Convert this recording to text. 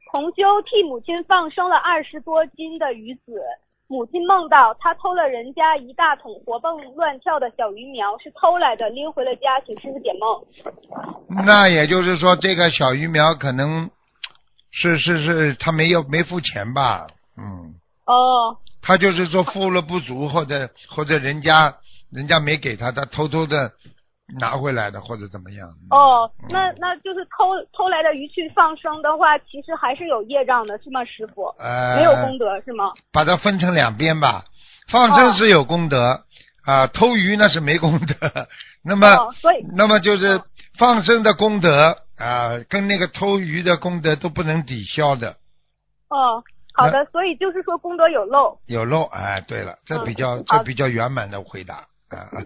同修替母亲放生了20多斤的鱼子，母亲梦到他偷了人家一大桶活蹦乱跳的小鱼苗，是偷来的，拎回了家，请师傅解梦。 那也就是说，这个小鱼苗可能是他没付钱吧？ 哦， 他就是说付了不足，或者人家没给他，他偷偷的拿回来的，或者怎么样？ 哦，那就是偷来的鱼去放生的话，其实还是有业障的，是吗，师傅？没有功德是吗？ 把它分成两边吧，放生是有功德偷鱼那是没功德。那么就是放生的功德跟那个偷鱼的功德都不能抵消的。 哦，好的，所以就是说功德有漏。 有漏，对了，这比较圆满的回答。